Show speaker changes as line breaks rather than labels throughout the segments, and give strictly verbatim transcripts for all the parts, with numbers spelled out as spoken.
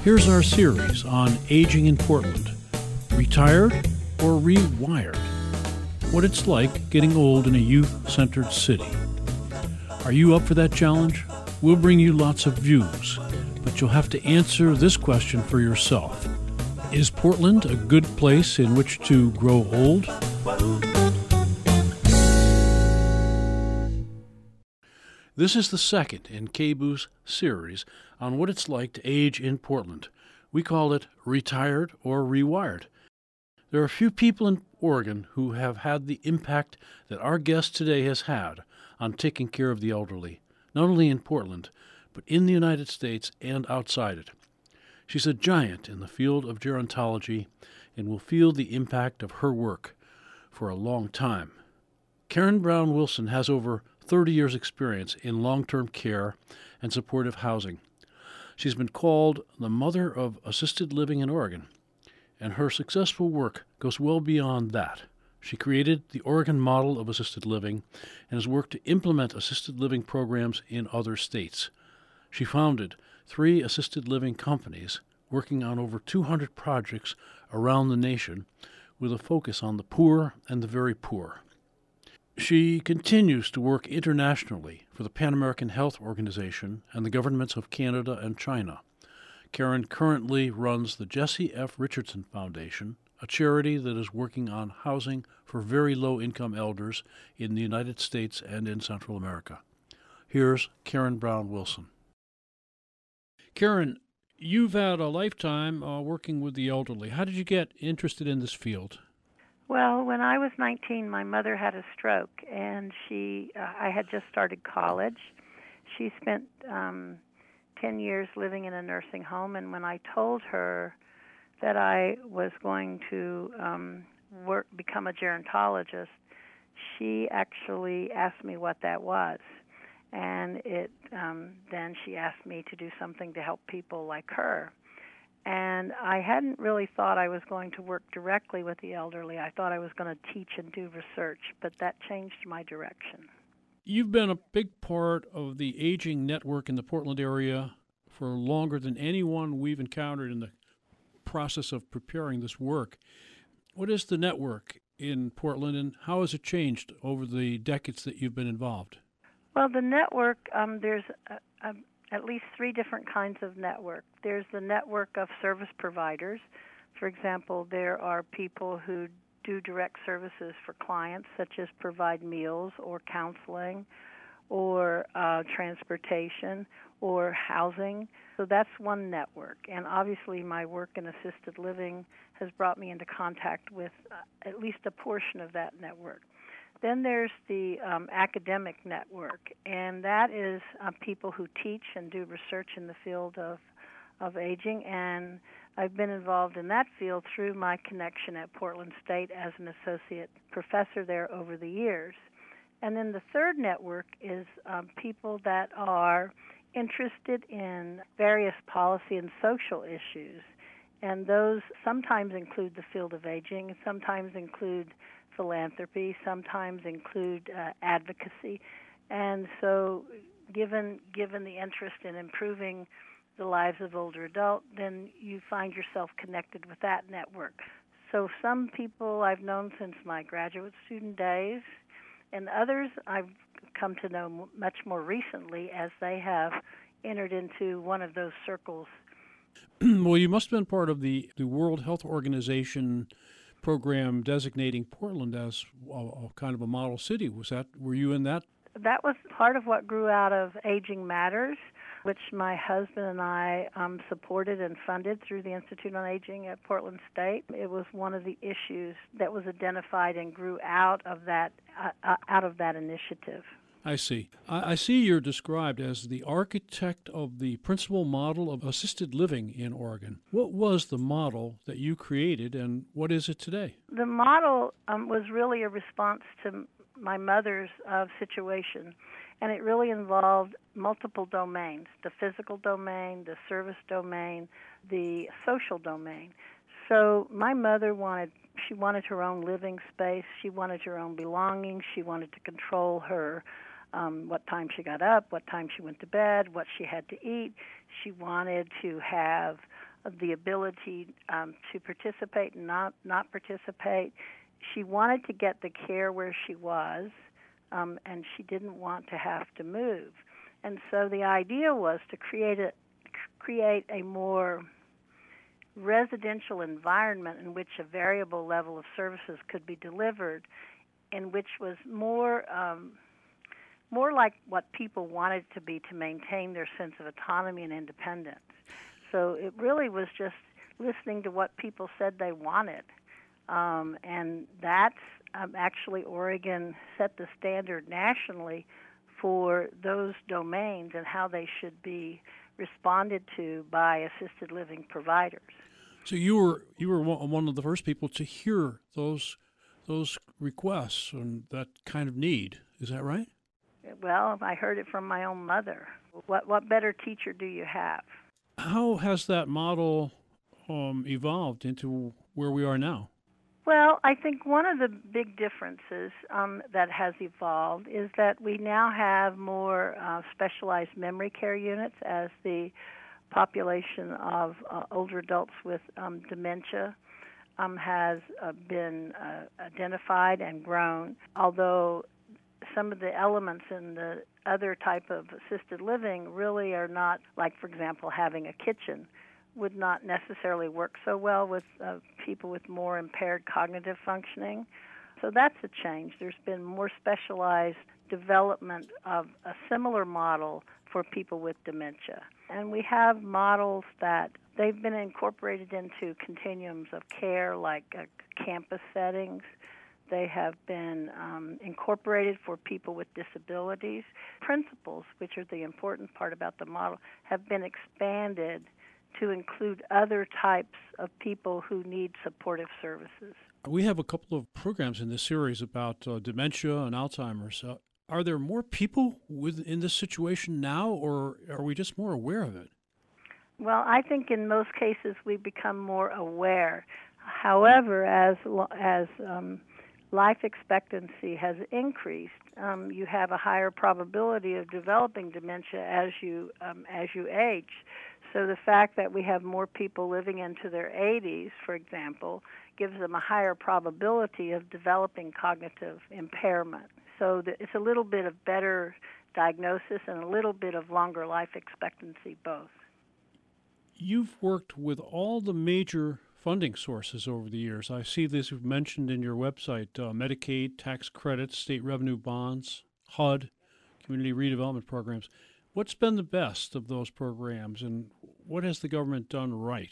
Here's our series on aging in Portland. Retired or rewired? What it's like getting old in a youth-centered city. Are you up for that challenge? We'll bring you lots of views, but you'll have to answer this question for yourself. Is Portland a good place in which to grow old? This is the second in K B U's series on what it's like to age in Portland. We call it Retired or Rewired. There are few people in Oregon who have had the impact that our guest today has had on taking care of the elderly, not only in Portland, but in the United States and outside it. She's a giant in the field of gerontology and will feel the impact of her work for a long time. Karen Brown Wilson has over thirty years' experience in long-term care and supportive housing. She's been called the mother of assisted living in Oregon, and her successful work goes well beyond that. She created the Oregon model of assisted living and has worked to implement assisted living programs in other states. She founded three assisted living companies working on over two hundred projects around the nation with a focus on the poor and the very poor. She continues to work internationally for the Pan American Health Organization and the governments of Canada and China. Karen currently runs the Jesse F. Richardson Foundation, a charity that is working on housing for very low-income elders in the United States and in Central America. Here's Karen Brown Wilson. Karen, you've had a lifetime uh, working with the elderly. How did you get interested in this field?
Well, when I was nineteen, my mother had a stroke, and she, uh, I had just started college. She spent um, ten years living in a nursing home, and when I told her that I was going to um, work, become a gerontologist, she actually asked me what that was. And it um, then she asked me to do something to help people like her. And I hadn't really thought I was going to work directly with the elderly. I thought I was going to teach and do research, but that changed my direction.
You've been a big part of the aging network in the Portland area for longer than anyone we've encountered in the process of preparing this work. What is the network in Portland, and how has it changed over the decades that you've been involved?
Well, the network, um, there's a, a at least three different kinds of network. There's the network of service providers. For example, there are people who do direct services for clients, such as provide meals or counseling or uh, transportation or housing. So that's one network. And obviously my work in assisted living has brought me into contact with uh, at least a portion of that network. Then there's the um, academic network, and that is uh, people who teach and do research in the field of of aging, and I've been involved in that field through my connection at Portland State as an associate professor there over the years. And then the third network is um, people that are interested in various policy and social issues, and those sometimes include the field of aging, sometimes include philanthropy, sometimes include uh, advocacy. And so given given the interest in improving the lives of older adults, then you find yourself connected with that network. So some people I've known since my graduate student days, and others I've come to know much more recently as they have entered into one of those circles.
Well, you must have been part of the, the World Health Organization program designating Portland as a, a kind of a model city. Was that, were you in that?
That was part of what grew out of Aging Matters, which my husband and I um, supported and funded through the Institute on Aging at Portland State. It was one of the issues that was identified and grew out of that uh, out of that initiative.
I see. I, I see you're described as the architect of the principal model of assisted living in Oregon. What was the model that you created, and what is it today?
The model um, was really a response to my mother's uh, situation, and it really involved multiple domains: the physical domain, the service domain, the social domain. So my mother wanted, she wanted her own living space, she wanted her own belongings, she wanted to control her Um, what time she got up, what time she went to bed, what she had to eat. She wanted to have the ability um, to participate and not, not participate. She wanted to get the care where she was, um, and she didn't want to have to move. And so the idea was to create a create a more residential environment in which a variable level of services could be delivered, and which was more um, more like what people wanted to be to maintain their sense of autonomy and independence. So it really was just listening to what people said they wanted. Um, and that's um, actually Oregon set the standard nationally for those domains and how they should be responded to by assisted living providers.
So you were you were one of the first people to hear those those requests and that kind of need. Is that right?
Well, I heard it from my own mother. What what better teacher do you have?
How has that model um, evolved into where we are now?
Well, I think one of the big differences um, that has evolved is that we now have more uh, specialized memory care units as the population of uh, older adults with um, dementia um, has uh, been uh, identified and grown, although some of the elements in the other type of assisted living really are not, like, for example, having a kitchen would not necessarily work so well with uh, people with more impaired cognitive functioning. So that's a change. There's been more specialized development of a similar model for people with dementia. And we have models that they've been incorporated into continuums of care, like uh, campus settings. They have been um, incorporated for people with disabilities. Principles, which are the important part about the model, have been expanded to include other types of people who need supportive services.
We have a couple of programs in this series about uh, dementia and Alzheimer's. Uh, are there more people with, in this situation now, or are we just more aware of it?
Well, I think in most cases we become more aware. However, as as um, life expectancy has increased, um, you have a higher probability of developing dementia as you um, as you age. So the fact that we have more people living into their eighties, for example, gives them a higher probability of developing cognitive impairment. So it's a little bit of better diagnosis and a little bit of longer life expectancy both.
You've worked with all the major funding sources over the years. I see this mentioned in your website, uh, Medicaid, tax credits, state revenue bonds, H U D, community redevelopment programs. What's been the best of those programs, and what has the government done right?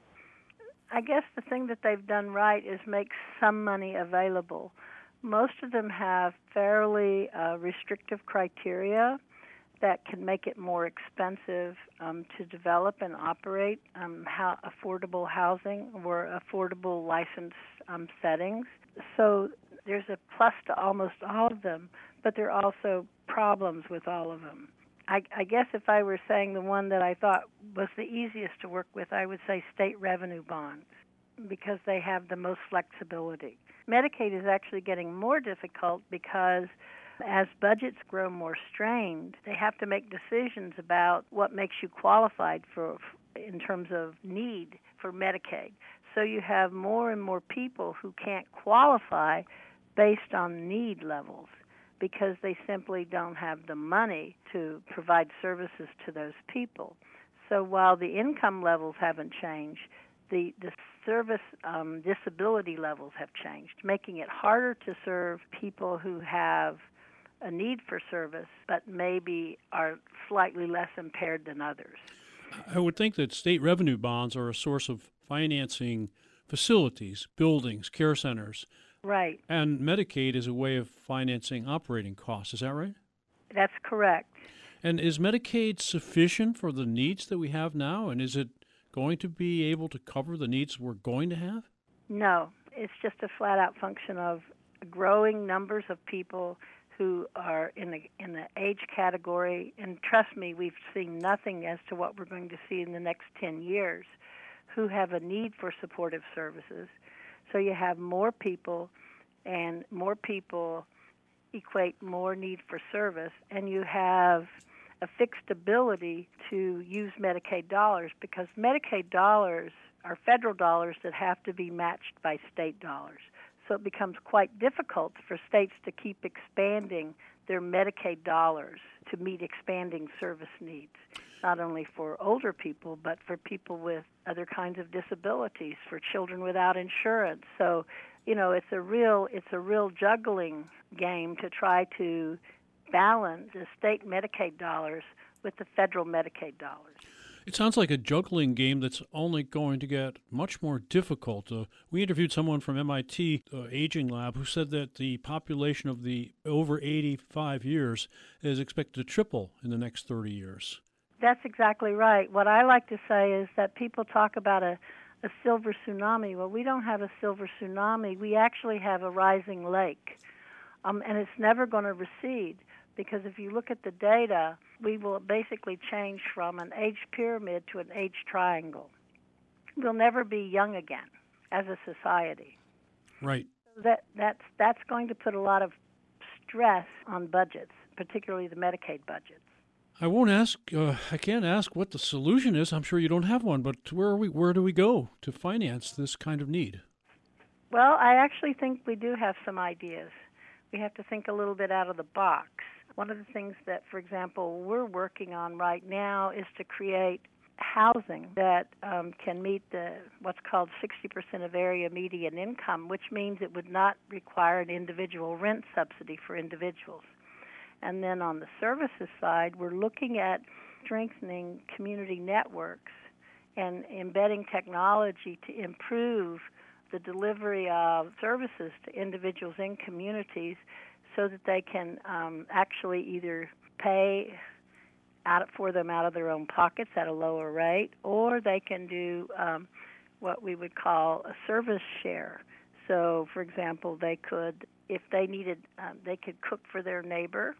I guess the thing that they've done right is make some money available. Most of them have fairly uh, restrictive criteria that can make it more expensive um, to develop and operate um, how affordable housing or affordable licensed um, settings. So there's a plus to almost all of them, but there are also problems with all of them. I, I guess if I were saying the one that I thought was the easiest to work with, I would say state revenue bonds, because they have the most flexibility. Medicaid is actually getting more difficult because as budgets grow more strained, they have to make decisions about what makes you qualified for in terms of need for Medicaid. So you have more and more people who can't qualify based on need levels, because they simply don't have the money to provide services to those people. So while the income levels haven't changed, the, the service um, disability levels have changed, making it harder to serve people who have a need for service, but maybe are slightly less impaired than others.
I would think that state revenue bonds are a source of financing facilities, buildings, care centers.
Right.
And Medicaid is a way of financing operating costs. Is that right?
That's correct.
And is Medicaid sufficient for the needs that we have now? And is it going to be able to cover the needs we're going to have?
No. It's just a flat-out function of growing numbers of people who are in the in the age category. And trust me, we've seen nothing as to what we're going to see in the next ten years, who have a need for supportive services. So you have more people, and more people equate more need for service, and you have a fixed ability to use Medicaid dollars, because Medicaid dollars are federal dollars that have to be matched by state dollars. So it becomes quite difficult for states to keep expanding their Medicaid dollars to meet expanding service needs, not only for older people, but for people with other kinds of disabilities, for children without insurance. So, you know, it's a real it's a real juggling game to try to balance the state Medicaid dollars with the federal Medicaid dollars.
It sounds like a juggling game that's only going to get much more difficult. Uh, we interviewed someone from M I T uh, Aging Lab who said that the population of the over eighty-five years is expected to triple in the next thirty years.
That's exactly right. What I like to say is that people talk about a, a silver tsunami. Well, we don't have a silver tsunami. We actually have a rising lake, um, and it's never going to recede. Because if you look at the data, we will basically change from an age pyramid to an age triangle. We'll never be young again as a society.
Right.
That that's that's going to put a lot of stress on budgets, particularly the Medicaid budgets.
I won't ask. Uh, I can't ask what the solution is. I'm sure you don't have one. But where are we? Where do we go to finance this kind of need?
Well, I actually think we do have some ideas. We have to think a little bit out of the box. One of the things that, for example, we're working on right now is to create housing that um, can meet the what's called sixty percent of area median income, which means it would not require an individual rent subsidy for individuals. And then on the services side, we're looking at strengthening community networks and embedding technology to improve the delivery of services to individuals in communities so that they can um, actually either pay out for them out of their own pockets at a lower rate, or they can do um, what we would call a service share. So, for example, they could, if they needed, um, they could cook for their neighbor,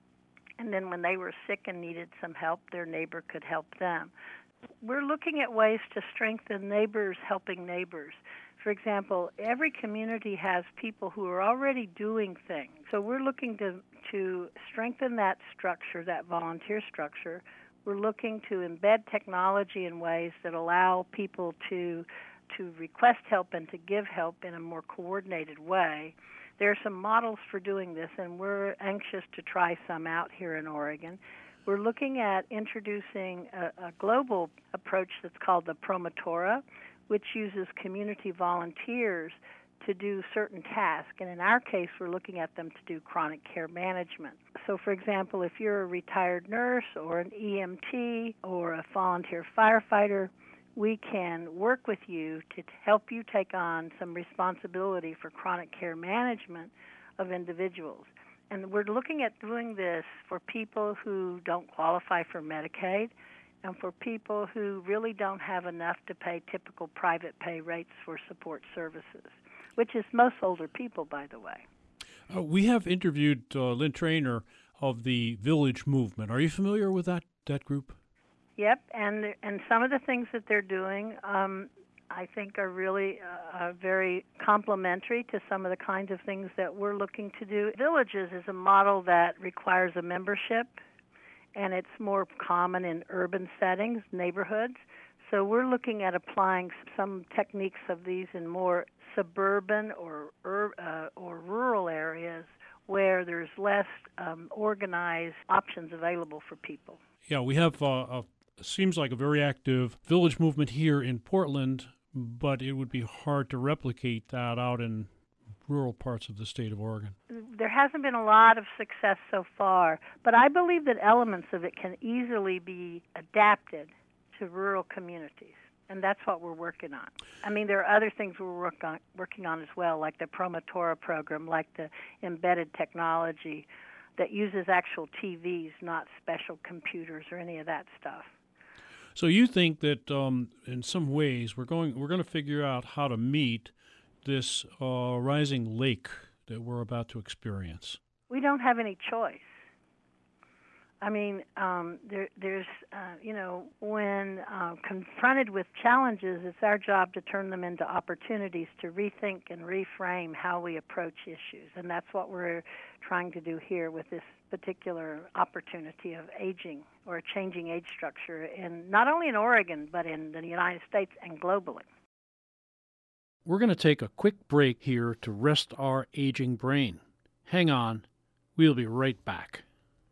and then when they were sick and needed some help, their neighbor could help them. We're looking at ways to strengthen neighbors helping neighbors. For example, every community has people who are already doing things. So we're looking to, to strengthen that structure, that volunteer structure. We're looking to embed technology in ways that allow people to, to request help and to give help in a more coordinated way. There are some models for doing this, and we're anxious to try some out here in Oregon. We're looking at introducing a, a global approach that's called the Promotora, which uses community volunteers to do certain tasks. And in our case, we're looking at them to do chronic care management. So, for example, if you're a retired nurse or an E M T or a volunteer firefighter, we can work with you to help you take on some responsibility for chronic care management of individuals. And we're looking at doing this for people who don't qualify for Medicaid, and for people who really don't have enough to pay typical private pay rates for support services, which is most older people, by the way.
Uh, we have interviewed uh, Lynn Trainer of the Village Movement. Are you familiar with that, that group?
Yep, and and some of the things that they're doing, um, I think, are really uh, very complementary to some of the kinds of things that we're looking to do. Villages is a model that requires a membership, and it's more common in urban settings, neighborhoods. So we're looking at applying some techniques of these in more suburban or ur- uh, or rural areas where there's less um, organized options available for people.
Yeah, we have, uh, a, seems like a very active village movement here in Portland, but it would be hard to replicate that out in rural parts of the state of Oregon.
There hasn't been a lot of success so far, but I believe that elements of it can easily be adapted to rural communities, and that's what we're working on. I mean, there are other things we're work on, working on as well, like the Promotora program, like the embedded technology that uses actual T Vs, not special computers or any of that stuff.
So you think that um, in some ways we're going we're going to figure out how to meet this uh, rising lake that we're about to experience?
We don't have any choice. I mean, um, there, there's, uh, you know, when uh, confronted with challenges, it's our job to turn them into opportunities to rethink and reframe how we approach issues. And that's what we're trying to do here with this particular opportunity of aging or changing age structure in not only in Oregon but in the United States and globally.
We're going to take a quick break here to rest our aging brain. Hang on, we'll be right back.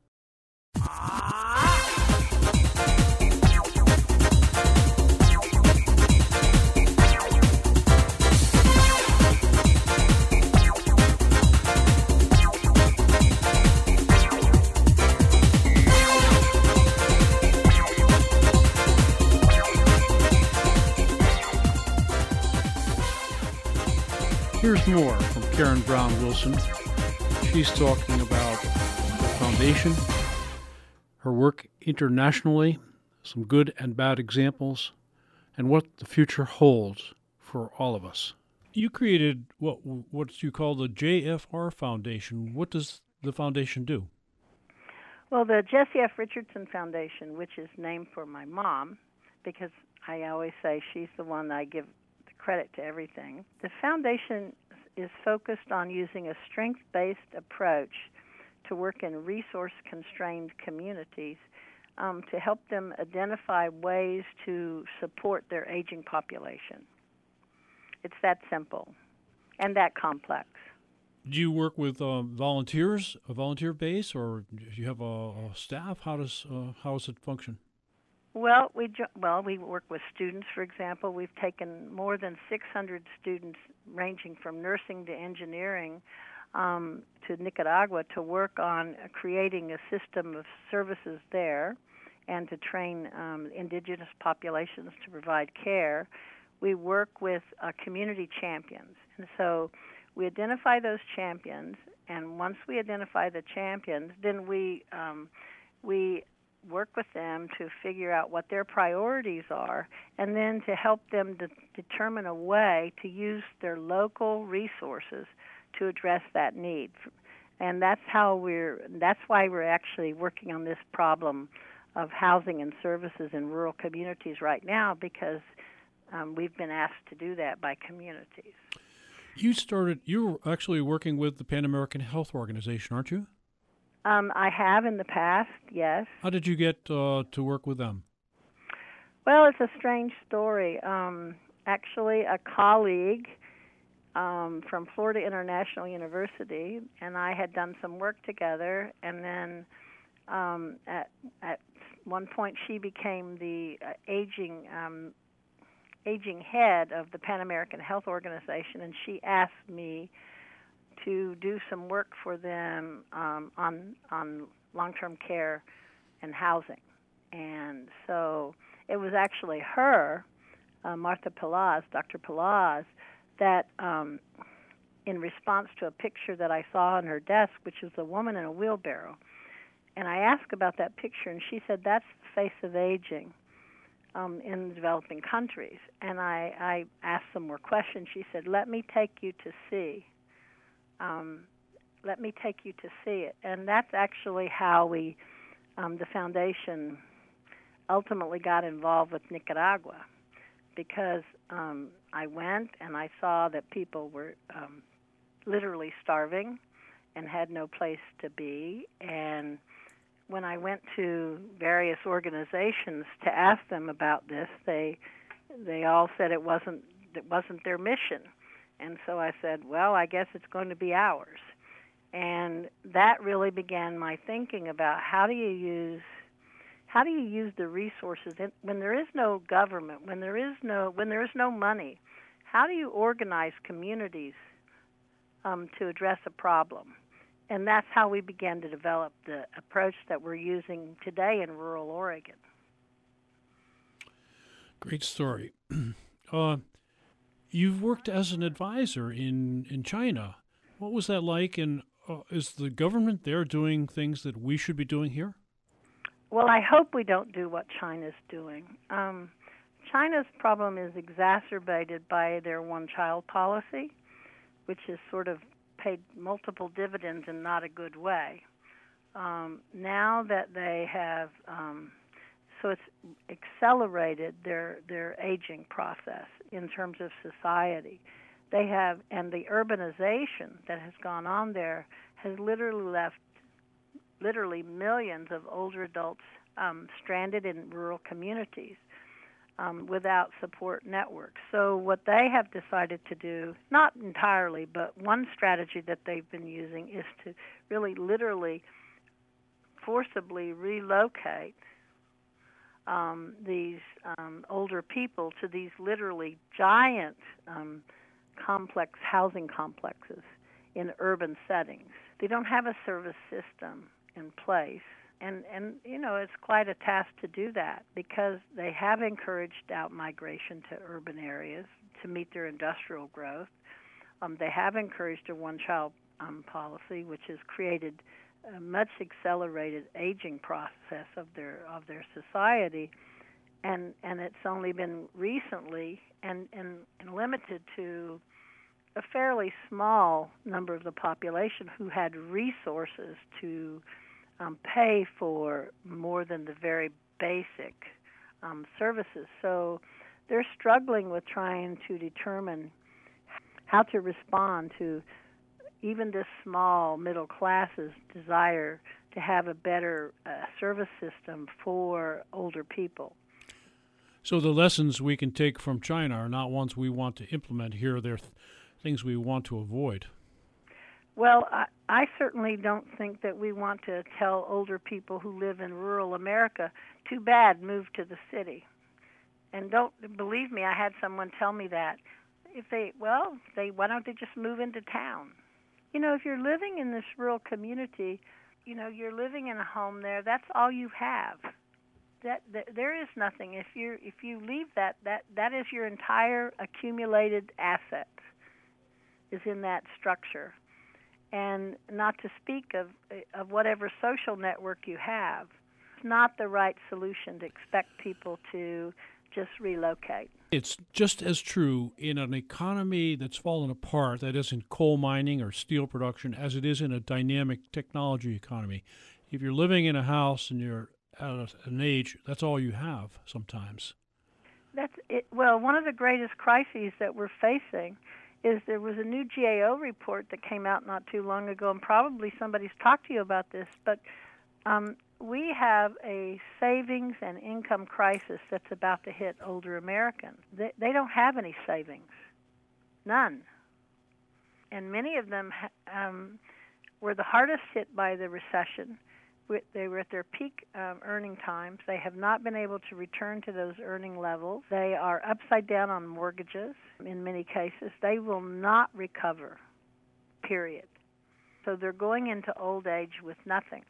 Here's more from Karen Brown Wilson. She's talking about the foundation, her work internationally, some good and bad examples, and what the future holds for all of us. You created what what you call the J F R Foundation. What does the foundation do?
Well, the Jessie F. Richardson Foundation, which is named for my mom, because I always say she's the one I give credit to everything. The foundation is focused on using a strength-based approach to work in resource-constrained communities um, to help them identify ways to support their aging population. It's that simple and that complex.
Do you work with uh, volunteers, a volunteer base, or do you have a, a staff? How does uh, how does it function?
Well, we jo- well we work with students. For example, we've taken more than six hundred students, ranging from nursing to engineering, um, to Nicaragua to work on uh, creating a system of services there, and to train um, indigenous populations to provide care. We work with uh, community champions, and so we identify those champions. And once we identify the champions, then we um, we work with them to figure out what their priorities are, and then to help them de- determine a way to use their local resources to address that need. And that's how we're that's why we're actually working on this problem of housing and services in rural communities right now, because um, we've been asked to do that by communities.
You started you're actually working with the Pan American Health Organization, aren't you?
Um, I have in the past, yes.
How did you get uh, to work with them?
Well, it's a strange story. Um, actually, a colleague um, from Florida International University and I had done some work together, and then um, at at one point she became the uh, aging um, aging head of the Pan American Health Organization, and she asked me to do some work for them um, on on long-term care and housing. And so it was actually her, uh, Martha Pelaz, Doctor Pelaz, that um, in response to a picture that I saw on her desk, which is a woman in a wheelbarrow, and I asked about that picture, and she said, that's the face of aging um, in developing countries. And I, I asked some more questions. She said, let me take you to see. Um, let me take you to see it. And that's actually how we, um, the foundation, ultimately got involved with Nicaragua, because um, I went and I saw that people were um, literally starving and had no place to be. And when I went to various organizations to ask them about this, they they all said it wasn't it wasn't their mission. And so I said, well, I guess it's going to be ours. And that really began my thinking about how do you use how do you use the resources in, when there is no government, when there is no when there is no money. How do you organize communities um, to address a problem? And that's how we began to develop the approach that we're using today in rural Oregon.
Great story. uh, You've worked as an advisor in, in China. What was that like, and uh, is the government there doing things that we should be doing here?
Well, I hope we don't do what China's doing. Um, China's problem is exacerbated by their one-child policy, which has sort of paid multiple dividends in not a good way. Um, now that they have... Um, So it's accelerated their their aging process in terms of society. They have, and the urbanization that has gone on there has literally left literally millions of older adults um, stranded in rural communities um, without support networks. So what they have decided to do, not entirely, but one strategy that they've been using is to really literally forcibly relocate um, these um, older people to these literally giant um, complex housing complexes in urban settings. They don't have a service system in place. And, and, you know, it's quite a task to do that because they have encouraged out migration to urban areas to meet their industrial growth. Um, they have encouraged a one-child um, policy, which has created a much accelerated aging process of their of their society. And, and it's only been recently and, and, and limited to a fairly small number of the population who had resources to um, pay for more than the very basic um, services. So they're struggling with trying to determine how to respond to even this small middle class's desire to have a better uh, service system for older people.
So the lessons we can take from China are not ones we want to implement here. They're th- things we want to avoid.
Well, I, I certainly don't think that we want to tell older people who live in rural America, too bad, move to the city. And don't believe me, I had someone tell me that. If they, well, they, why don't they just move into town? You know, if you're living in this rural community, you know, you're living in a home there, that's all you have. That, that there is nothing. If you if you leave that, that that is your entire accumulated asset is in that structure, and not to speak of of whatever social network you have. It's not the right solution to expect people to just relocate.
It's just as true in an economy that's fallen apart, that is in coal mining or steel production, as it is in a dynamic technology economy. If you're living in a house and you're at an age, that's all you have sometimes.
That's it. Well, one of the greatest crises that we're facing is there was a new G A O report that came out not too long ago, and probably somebody's talked to you about this, but um, we have a savings and income crisis that's about to hit older Americans. They, they don't have any savings, none. And many of them um, were the hardest hit by the recession. They were at their peak um, earning times. They have not been able to return to those earning levels. They are upside down on mortgages in many cases. They will not recover, period. So they're going into old age with nothing.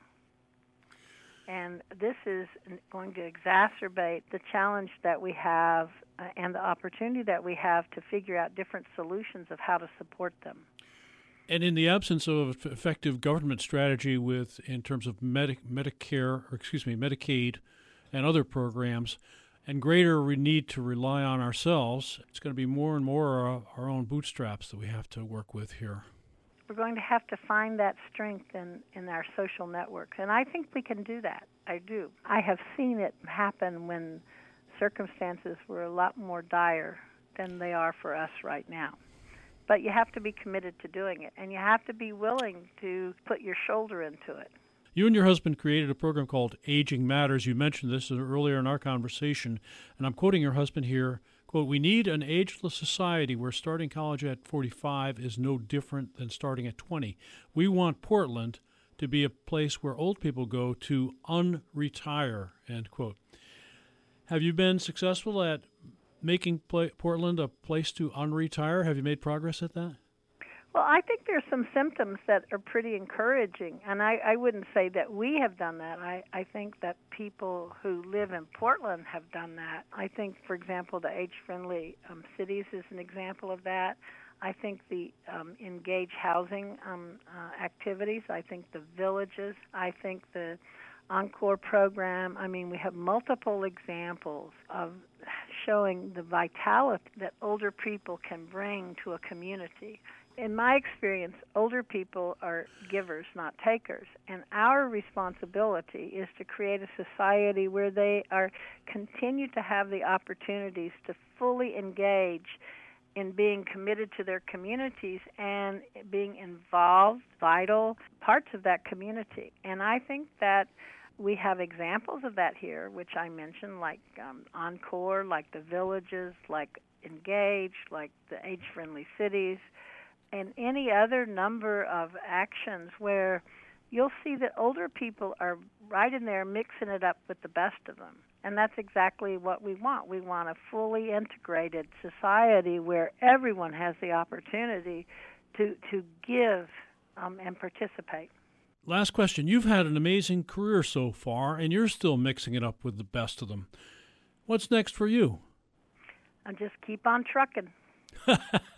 And this is going to exacerbate the challenge that we have uh, and the opportunity that we have to figure out different solutions of how to support them.
And in the absence of effective government strategy with in terms of Medi- Medicare, or excuse me, Medicaid and other programs, and greater we need to rely on ourselves, it's going to be more and more our, our own bootstraps that we have to work with here.
We're going to have to find that strength in, in our social networks, and I think we can do that. I do. I have seen it happen when circumstances were a lot more dire than they are for us right now. But you have to be committed to doing it, and you have to be willing to put your shoulder into it.
You and your husband created a program called Aging Matters. You mentioned this earlier in our conversation, and I'm quoting your husband here, quote, "We need an ageless society where starting college at forty-five is no different than starting at twenty. We want Portland to be a place where old people go to unretire," end quote. Have you been successful at making play, Portland a place to unretire? Have you made progress at that?
Well, I think there's some symptoms that are pretty encouraging, and I, I wouldn't say that we have done that. I, I think that people who live in Portland have done that. I think, for example, the age-friendly um, cities is an example of that. I think the um, engaged housing um, uh, activities, I think the villages, I think the Encore program. I mean, we have multiple examples of showing the vitality that older people can bring to a community. In my experience, older people are givers, not takers, and our responsibility is to create a society where they are continue to have the opportunities to fully engage in being committed to their communities and being involved, vital parts of that community. And I think that we have examples of that here, which I mentioned, like um, Encore, like the Villages, like Engage, like the Age-Friendly Cities, and any other number of actions where you'll see that older people are right in there mixing it up with the best of them. And that's exactly what we want. We want a fully integrated society where everyone has the opportunity to, to give um, and participate.
Last question. You've had an amazing career so far, and you're still mixing it up with the best of them. What's next for you?
I'll just keep on trucking. There's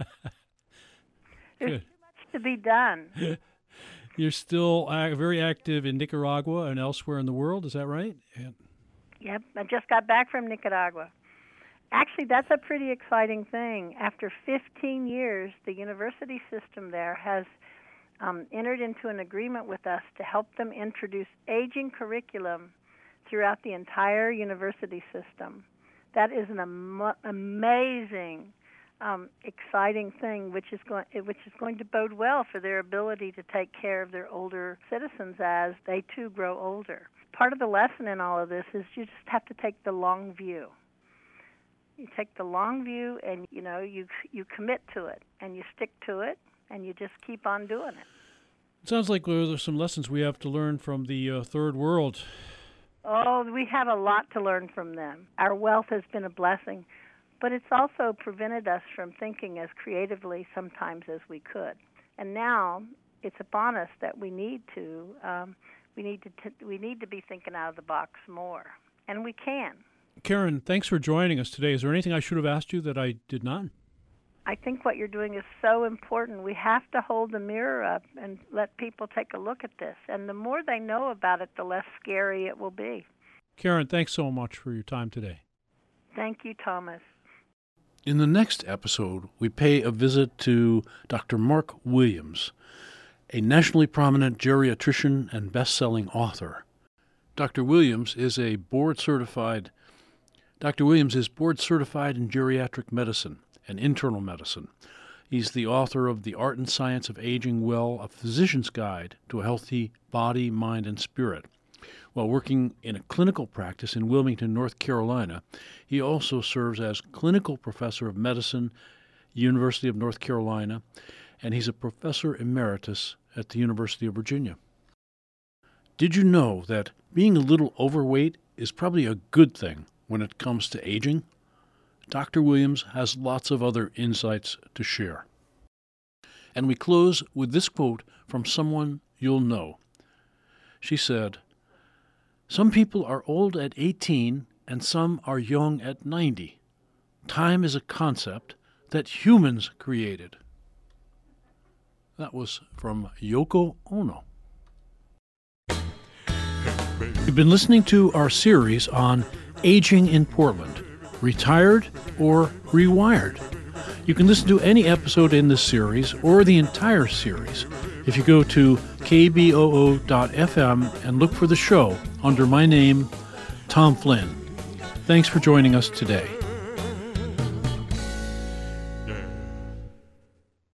Good.
too much to be done.
You're still uh, very active in Nicaragua and elsewhere in the world, is that right? And
Yep, I just got back from Nicaragua. Actually, that's a pretty exciting thing. After fifteen years, the university system there has um, entered into an agreement with us to help them introduce aging curriculum throughout the entire university system. That is an am- amazing, um, exciting thing, which is going which is going to bode well for their ability to take care of their older citizens as they too grow older. Part of the lesson in all of this is you just have to take the long view. You take the long view, and you know you you commit to it, and you stick to it, and you just keep on doing it.
it sounds like there's some lessons we have to learn from the uh, third world.
Oh, we have a lot to learn from them. Our wealth has been a blessing, but it's also prevented us from thinking as creatively sometimes as we could. And now it's upon us that we need to. Um, We need to t- we need to be thinking out of the box more, and we can.
Karen, thanks for joining us today. Is there anything I should have asked you that I did not?
I think what you're doing is so important. We have to hold the mirror up and let people take a look at this, and the more they know about it, the less scary it will be.
Karen, thanks so much for your time today.
Thank you, Thomas.
In the next episode, we pay a visit to Doctor Mark Williams, a nationally prominent geriatrician and best-selling author. Doctor Williams is a board-certified Doctor Williams is board-certified in geriatric medicine and internal medicine. He's the author of The Art and Science of Aging Well, a physician's guide to a healthy body, mind, and spirit. While working in a clinical practice in Wilmington, North Carolina, he also serves as clinical professor of medicine, University of North Carolina, and he's a professor emeritus at the University of Virginia. Did you know that being a little overweight is probably a good thing when it comes to aging? Doctor Williams has lots of other insights to share. And we close with this quote from someone you'll know. She said, "Some people are old at eighteen and some are young at ninety. Time is a concept that humans created." That was from Yoko Ono. You've been listening to our series on aging in Portland, retired or rewired. You can listen to any episode in this series or the entire series if you go to k b o o dot f m and look for the show under my name, Tom Flynn. Thanks for joining us today.